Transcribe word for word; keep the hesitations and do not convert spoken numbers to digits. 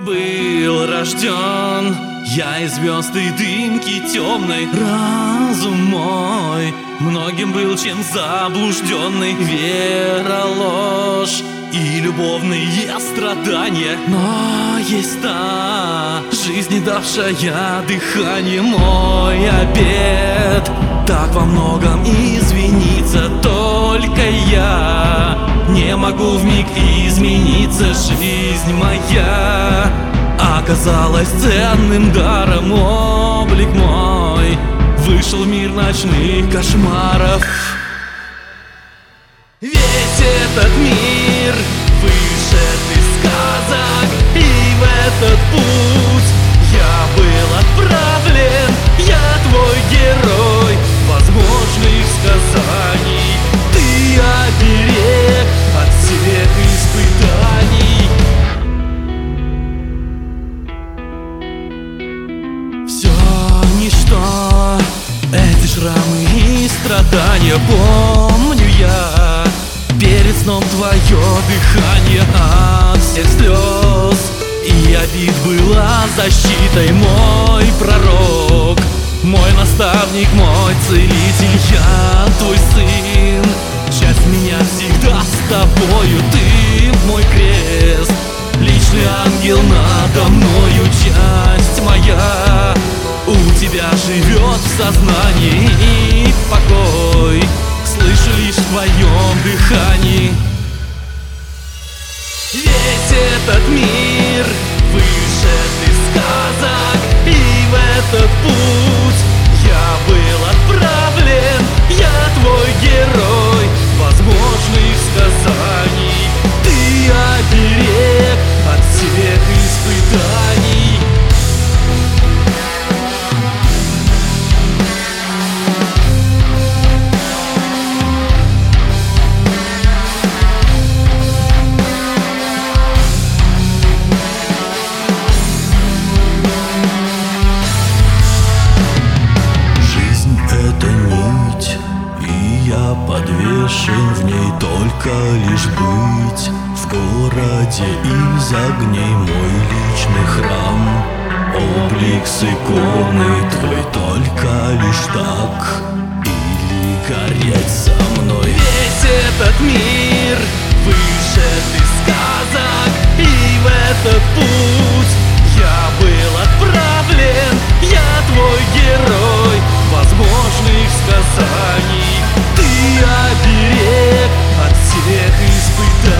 Был рожден я из звезд и дымки темной. Разум мой многим был чем заблужденный. Вера, ложь и любовные страдания. Но есть та жизнь, давшая дыхание. Мой обет так во многом извиниться. Только я не могу вмиг измениться. Жизнь моя оказалась ценным даром. Облик мой вышел в мир ночных кошмаров. Весь этот мир вышед из сказок, и в этот путь я был отправлен. Я твой герой возможных сказаний. Ты оберег от всех испытаний. Все ничто, эти шрамы и страдания. Помню я перед сном твое дыхание. От всех слез и обид была защитой. Мой пророк, мой наставник, мой целитель. Я твой сын, часть меня всегда с тобою. Ты мой крест, личный ангел надо мною. Часть моя у тебя живет в сознании, и покой слышу лишь в твоем дыхании. Весь этот мир вышед из сказок, и в этот путь я был отправлен. Я твой герой возможных сказаний. Ты оберег от всех испытаний. Подвешен в ней только лишь быть. В городе из огней мой личный храм. Облик с иконы твой только лишь так. Или гореть со мной. Весь этот мир вышед из сказок, и в этот путь я был отправлен. Я твой герой возможных сказаний. Ты оберег от всех испытаний.